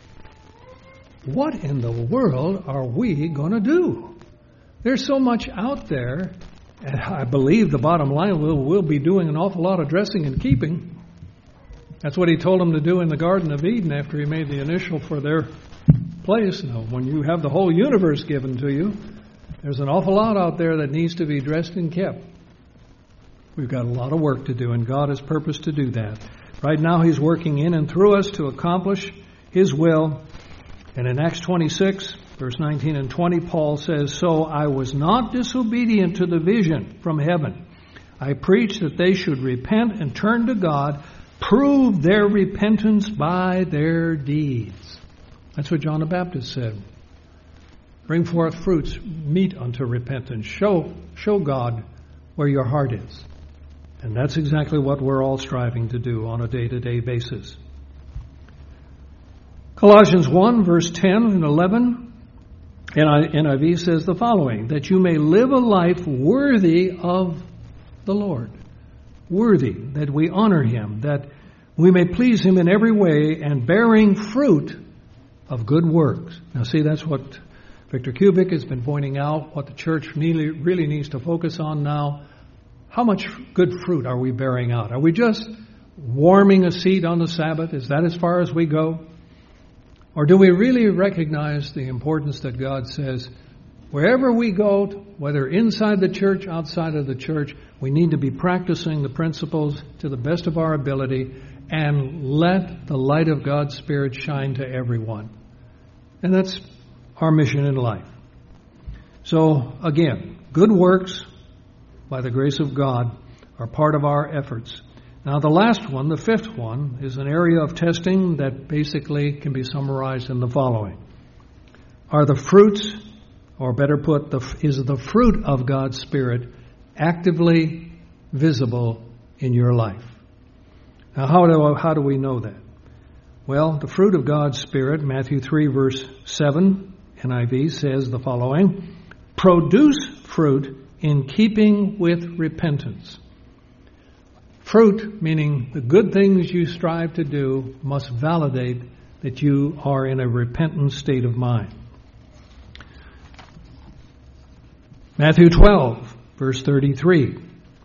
what in the world are we going to do? There's so much out there, and I believe the bottom line, we'll, we'll be doing an awful lot of dressing and keeping. That's what he told them to do in the Garden of Eden after he made the initial for their place. Now, when you have the whole universe given to you, there's an awful lot out there that needs to be dressed and kept. We've got a lot of work to do, and God has purposed to do that. Right now, he's working in and through us to accomplish his will. And in Acts twenty-six, verse nineteen and twenty, Paul says, so I was not disobedient to the vision from heaven. I preached that they should repent and turn to God, prove their repentance by their deeds. That's what John the Baptist said. Bring forth fruits meet unto repentance. Show, show God where your heart is. And that's exactly what we're all striving to do on a day-to-day basis. Colossians one, verse ten and eleven, N I V says the following, that you may live a life worthy of the Lord. Worthy, that we honor Him, that we may please Him in every way, and bearing fruit of good works. Now see, that's what Victor Kubik has been pointing out, what the church really, really needs to focus on now. How much good fruit are we bearing out? Are we just warming a seat on the Sabbath? Is that as far as we go? Or do we really recognize the importance that God says, wherever we go, whether inside the church, outside of the church, we need to be practicing the principles to the best of our ability and let the light of God's Spirit shine to everyone. And that's our mission in life. So, again, good works, by the grace of God, are part of our efforts. Now, the last one, the fifth one, is an area of testing that basically can be summarized in the following. Are the fruits, or better put, the, is the fruit of God's Spirit actively visible in your life? Now, how do, how do we know that? Well, the fruit of God's Spirit, Matthew three, verse seven, N I V, says the following, produce fruit in keeping with repentance. Fruit, meaning the good things you strive to do, must validate that you are in a repentant state of mind. Matthew twelve, verse thirty-three.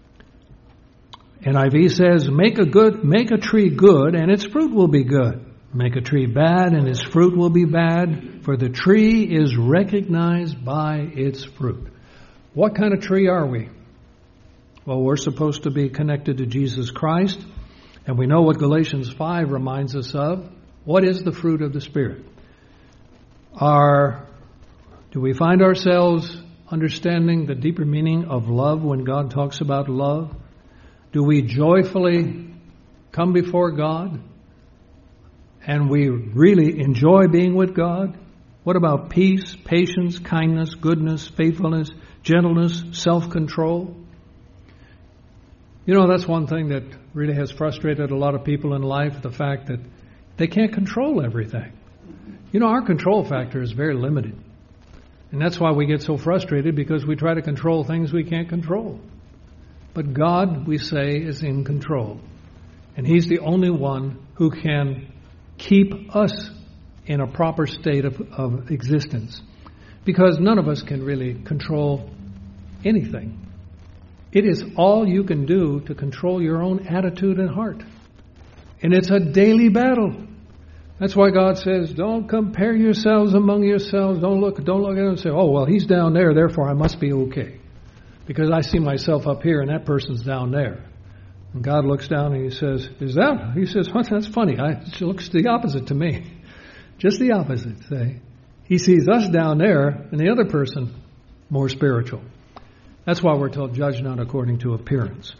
N I V says, make a good, make a tree good, and its fruit will be good. Make a tree bad, and its fruit will be bad, for the tree is recognized by its fruit. What kind of tree are we? Well, we're supposed to be connected to Jesus Christ, and we know what Galatians five reminds us of. What is the fruit of the Spirit? Are, do we find ourselves understanding the deeper meaning of love when God talks about love? Do we joyfully come before God and we really enjoy being with God? What about peace, patience, kindness, goodness, faithfulness, gentleness, self-control? You know, that's one thing that really has frustrated a lot of people in life, the fact that they can't control everything. You know, our control factor is very limited. And that's why we get so frustrated, because we try to control things we can't control. But God, we say, is in control. And He's the only one who can keep us in a proper state of, of existence. Because none of us can really control anything. It is all you can do to control your own attitude and heart. And it's a daily battle. That's why God says, don't compare yourselves among yourselves. Don't look, don't look at them and say, oh, well, he's down there, therefore I must be okay. Because I see myself up here and that person's down there. And God looks down and He says, is that? He says, what? That's funny. I, it looks the opposite to me. Just the opposite, say. He sees us down there and the other person more spiritual. That's why we're told, judge not according to appearance.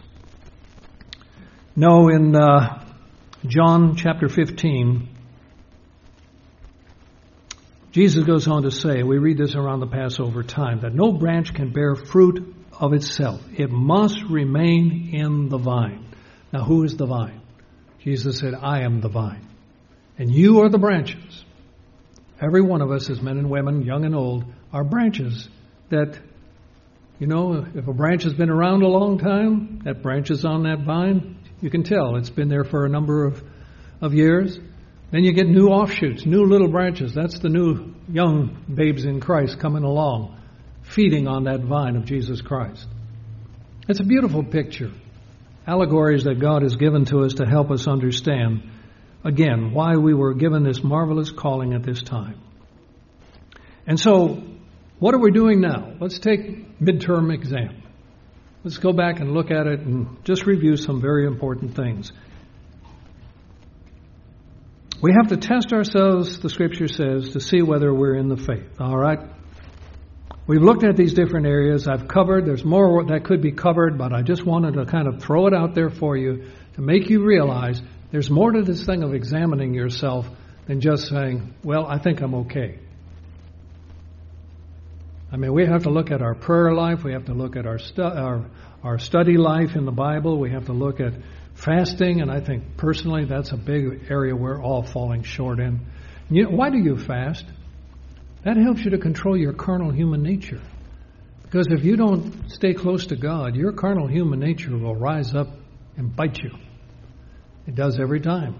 No, in uh, John chapter fifteen, Jesus goes on to say, we read this around the Passover time, that no branch can bear fruit of itself. It must remain in the vine. Now, who is the vine? Jesus said, I am the vine, and you are the branches. Every one of us as men and women, young and old, are branches that, you know, if a branch has been around a long time, that branch is on that vine, you can tell it's been there for a number of, of years. Then you get new offshoots, new little branches. That's the new young babes in Christ coming along, feeding on that vine of Jesus Christ. It's a beautiful picture. Allegories that God has given to us to help us understand, again, why we were given this marvelous calling at this time. And so, what are we doing now? Let's take midterm exam. Let's go back and look at it and just review some very important things. We have to test ourselves, the Scripture says, to see whether we're in the faith. All right? We've looked at these different areas. I've covered. There's more that could be covered, but I just wanted to kind of throw it out there for you to make you realize there's more to this thing of examining yourself than just saying, well, I think I'm okay. I mean, we have to look at our prayer life. We have to look at our stu- our our study life in the Bible. We have to look at fasting, and I think personally that's a big area we're all falling short in. You know, why do you fast? That helps you to control your carnal human nature. Because if you don't stay close to God, your carnal human nature will rise up and bite you. It does every time.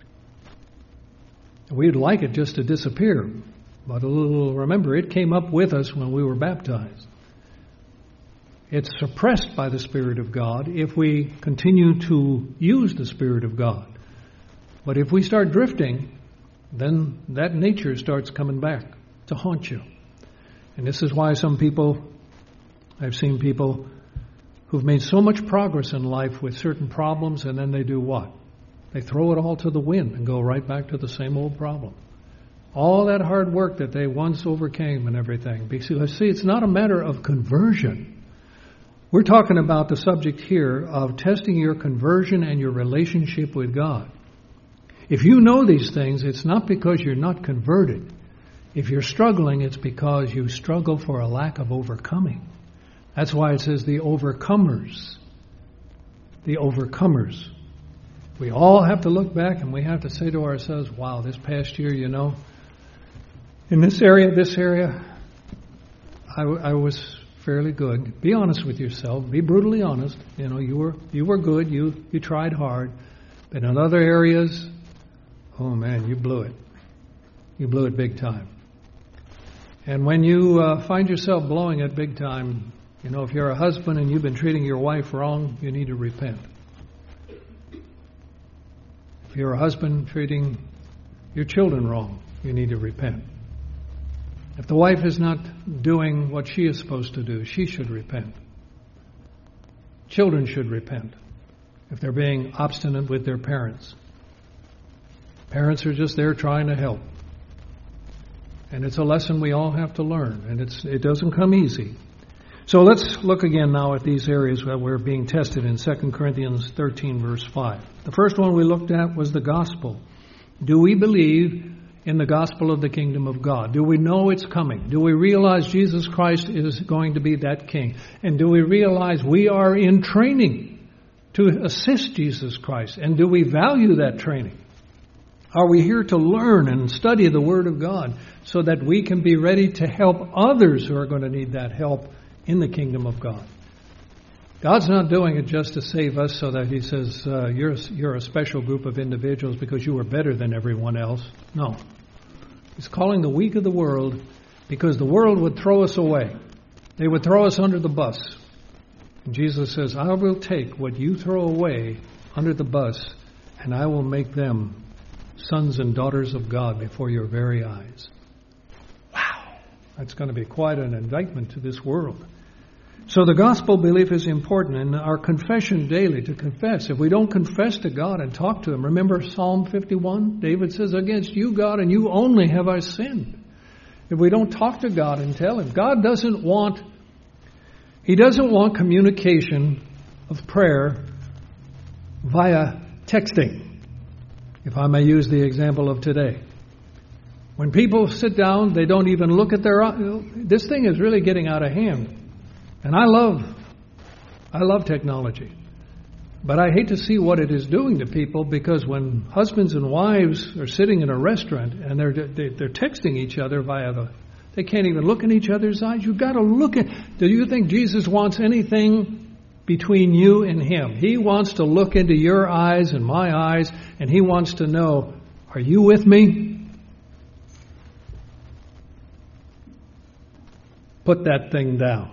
We'd like it just to disappear. But a little, remember, it came up with us when we were baptized. It's suppressed by the Spirit of God if we continue to use the Spirit of God. But if we start drifting, then that nature starts coming back to haunt you. And this is why some people, I've seen people who've made so much progress in life with certain problems, and then they do what? They throw it all to the wind and go right back to the same old problem. All that hard work that they once overcame and everything. Because, see, it's not a matter of conversion. We're talking about the subject here of testing your conversion and your relationship with God. If you know these things, it's not because you're not converted. If you're struggling, it's because you struggle for a lack of overcoming. That's why it says the overcomers. The overcomers. We all have to look back and we have to say to ourselves, wow, this past year, you know, in this area, this area, I, I was fairly good. Be honest with yourself. Be brutally honest. You know, you were you were good. You you tried hard. But in other areas, oh man, you blew it. You blew it big time. And when you uh, find yourself blowing it big time, you know, if you're a husband and you've been treating your wife wrong, you need to repent. If you're a husband treating your children wrong, you need to repent. If the wife is not doing what she is supposed to do, she should repent. Children should repent if they're being obstinate with their parents. Parents are just there trying to help. And it's a lesson we all have to learn, and it's it doesn't come easy. So let's look again now at these areas where we're being tested in Second Corinthians thirteen, verse five. The first one we looked at was the gospel. Do we believe in the gospel of the kingdom of God? Do we know it's coming? Do we realize Jesus Christ is going to be that king? And do we realize we are in training to assist Jesus Christ? And do we value that training? Are we here to learn and study the Word of God so that we can be ready to help others who are going to need that help in the kingdom of God? God's not doing it just to save us so that He says, uh, you're, you're a special group of individuals because you are better than everyone else. No. He's calling the weak of the world because the world would throw us away. They would throw us under the bus. And Jesus says, I will take what you throw away under the bus and I will make them sons and daughters of God before your very eyes. Wow. That's going to be quite an indictment to this world. So the gospel belief is important, and our confession daily, to confess. If we don't confess to God and talk to Him, remember Psalm fifty-one? David says, against you, God, and you only have I sinned. If we don't talk to God and tell Him, God doesn't want, He doesn't want communication of prayer via texting, if I may use the example of today. When people sit down, they don't even look at their, this thing is really getting out of hand. And I love, I love technology. But I hate to see what it is doing to people, because when husbands and wives are sitting in a restaurant and they're they're texting each other via the, they can't even look in each other's eyes. You've got to look at, do you think Jesus wants anything between you and Him? He wants to look into your eyes and my eyes, and He wants to know, are you with me? Put that thing down.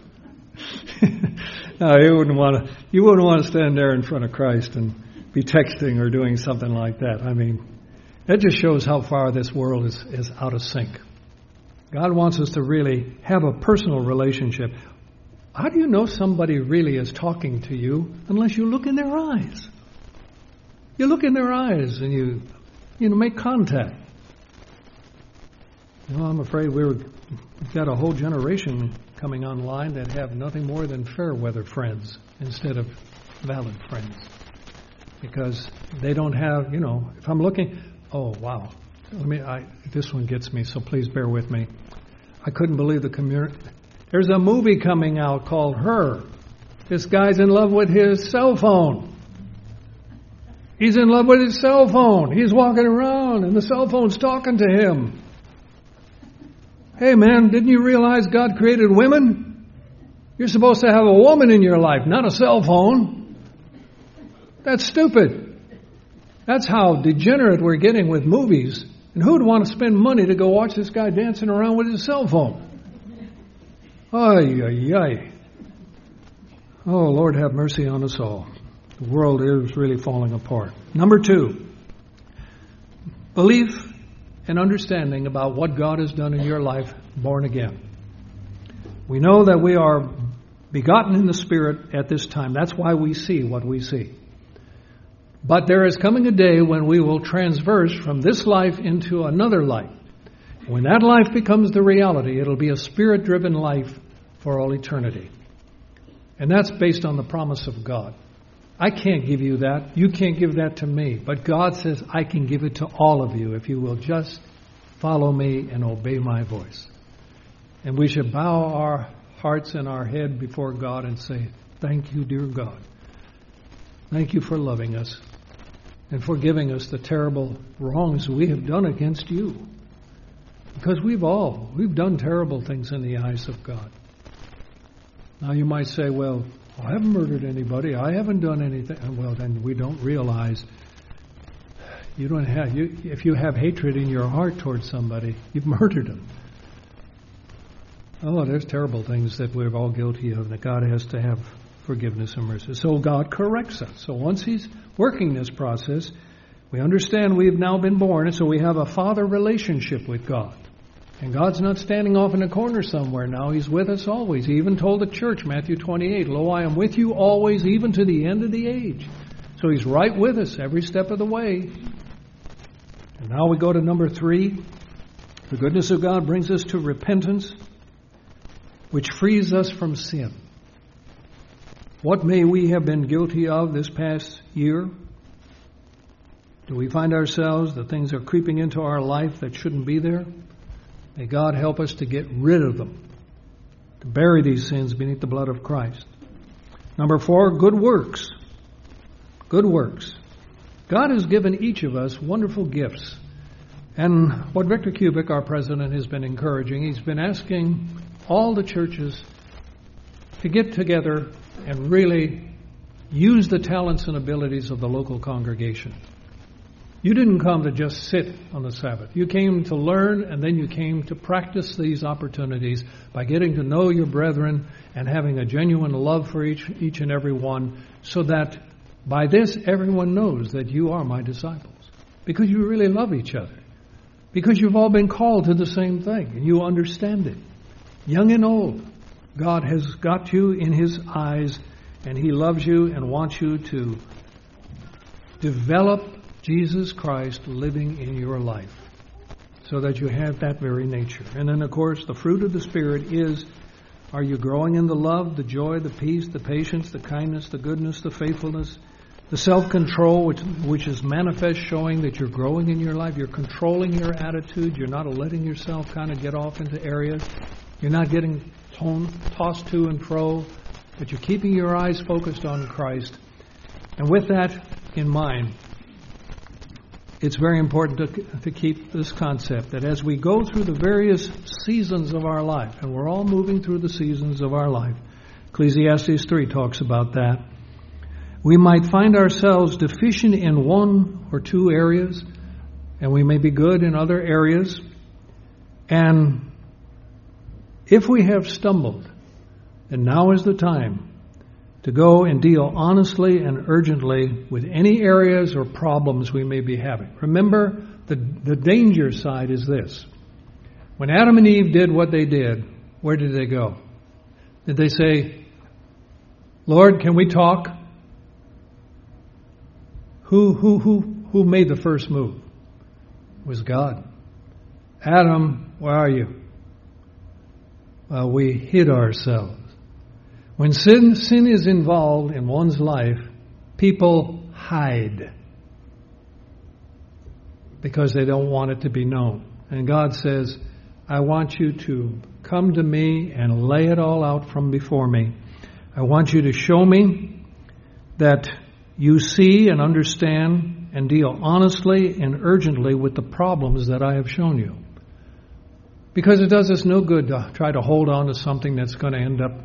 No, you wouldn't want to. You wouldn't want to stand there in front of Christ and be texting or doing something like that. I mean, that just shows how far this world is, is out of sync. God wants us to really have a personal relationship. How do you know somebody really is talking to you unless you look in their eyes? You look in their eyes and you, you know, make contact. You know, I'm afraid we were, we've got a whole generation coming online that have nothing more than fair weather friends instead of valid friends. Because they don't have, you know, if I'm looking, oh, wow. Let me, I, this one gets me, so please bear with me. I couldn't believe the community. There's a movie coming out called Her. This guy's in love with his cell phone. He's in love with his cell phone. He's walking around and the cell phone's talking to him. Hey man, didn't you realize God created women? You're supposed to have a woman in your life, not a cell phone. That's stupid. That's how degenerate we're getting with movies. And who'd want to spend money to go watch this guy dancing around with his cell phone? Ay, ay, ay. Oh, Lord, have mercy on us all. The world is really falling apart. Number two, belief and understanding about what God has done in your life, born again. We know that we are begotten in the Spirit at this time. That's why we see what we see. But there is coming a day when we will transverse from this life into another life. When that life becomes the reality, it'll be a Spirit-driven life for all eternity. And that's based on the promise of God. I can't give you that. You can't give that to me. But God says, I can give it to all of you if you will just follow me and obey my voice. And we should bow our hearts and our head before God and say, thank you, dear God. Thank you for loving us and for giving us the terrible wrongs we have done against you. Because we've all, we've done terrible things in the eyes of God. Now you might say, well, I haven't murdered anybody. I haven't done anything. Well, then we don't realize you don't have, you, if you have hatred in your heart towards somebody, you've murdered them. Oh, there's terrible things that we're all guilty of, that God has to have forgiveness and mercy. So God corrects us. So once He's working this process, we understand we've now been born, and so we have a father relationship with God. And God's not standing off in a corner somewhere now. He's with us always. He even told the church, Matthew twenty-eight, Lo, I am with you always, even to the end of the age. So He's right with us every step of the way. And now we go to number three. The goodness of God brings us to repentance, which frees us from sin. What may we have been guilty of this past year? Do we find ourselves that things are creeping into our life that shouldn't be there? May God help us to get rid of them, to bury these sins beneath the blood of Christ. Number four, good works. Good works. God has given each of us wonderful gifts. And what Victor Kubik, our president, has been encouraging, he's been asking all the churches to get together and really use the talents and abilities of the local congregation. You didn't come to just sit on the Sabbath. You came to learn, and then you came to practice these opportunities by getting to know your brethren and having a genuine love for each, each and every one, so that by this everyone knows that you are my disciples. Because you really love each other. Because you've all been called to the same thing, and you understand it. Young and old, God has got you in His eyes, and He loves you and wants you to develop Jesus Christ living in your life so that you have that very nature. And then, of course, the fruit of the Spirit is, are you growing in the love, the joy, the peace, the patience, the kindness, the goodness, the faithfulness, the self-control, which, which is manifest, showing that you're growing in your life. You're controlling your attitude. You're not letting yourself kind of get off into areas. You're not getting tone, tossed to and fro, but you're keeping your eyes focused on Christ. And with that in mind, it's very important to, to keep this concept that as we go through the various seasons of our life, and we're all moving through the seasons of our life, Ecclesiastes three talks about that, we might find ourselves deficient in one or two areas, and we may be good in other areas. And if we have stumbled, then now is the time to go and deal honestly and urgently with any areas or problems we may be having. Remember, the, the danger side is this. When Adam and Eve did what they did, where did they go? Did they say, Lord, can we talk? Who, who, who, who made the first move? It was God. Adam, where are you? Well, we hid ourselves. When sin, sin is involved in one's life, people hide because they don't want it to be known. And God says, I want you to come to me and lay it all out from before me. I want you to show me that you see and understand and deal honestly and urgently with the problems that I have shown you. Because it does us no good to try to hold on to something that's going to end up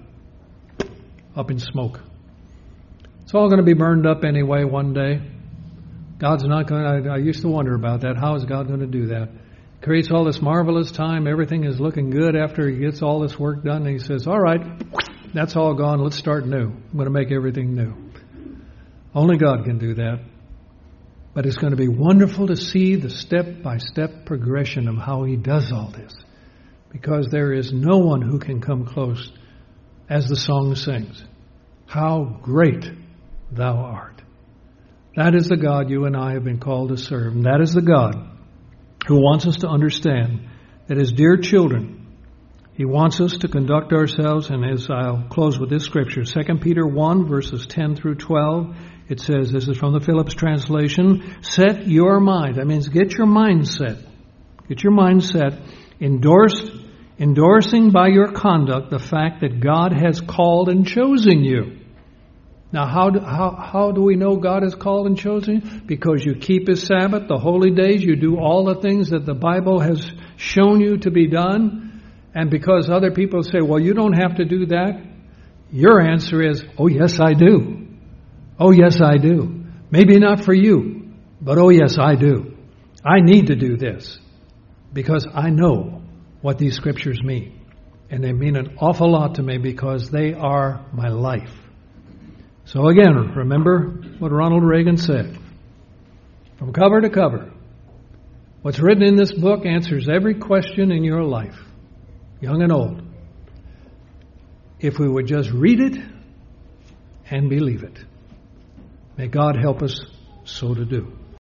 up in smoke. It's all going to be burned up anyway one day. God's not going to, I, I used to wonder about that. How is God going to do that? Creates all this marvelous time. Everything is looking good after he gets all this work done. And he says, all right, that's all gone. Let's start new. I'm going to make everything new. Only God can do that. But it's going to be wonderful to see the step-by-step progression of how he does all this. Because there is no one who can come close, as the song sings. How great thou art. That is the God you and I have been called to serve. And that is the God who wants us to understand that as dear children, he wants us to conduct ourselves. And as I'll close with this scripture, Second Peter one, verses ten through twelve, it says, this is from the Phillips translation, set your mind. That means get your mind set. Get your mind set. Endorsed, endorsing by your conduct the fact that God has called and chosen you. Now, how do, how, how do we know God has called and chosen you? Because you keep His Sabbath, the holy days, you do all the things that the Bible has shown you to be done, and because other people say, well, you don't have to do that, your answer is, oh, yes, I do. Oh, yes, I do. Maybe not for you, but oh, yes, I do. I need to do this because I know what these scriptures mean, and they mean an awful lot to me because they are my life. So again, remember what Ronald Reagan said. From cover to cover, what's written in this book answers every question in your life, young and old, if we would just read it and believe it. May God help us so to do.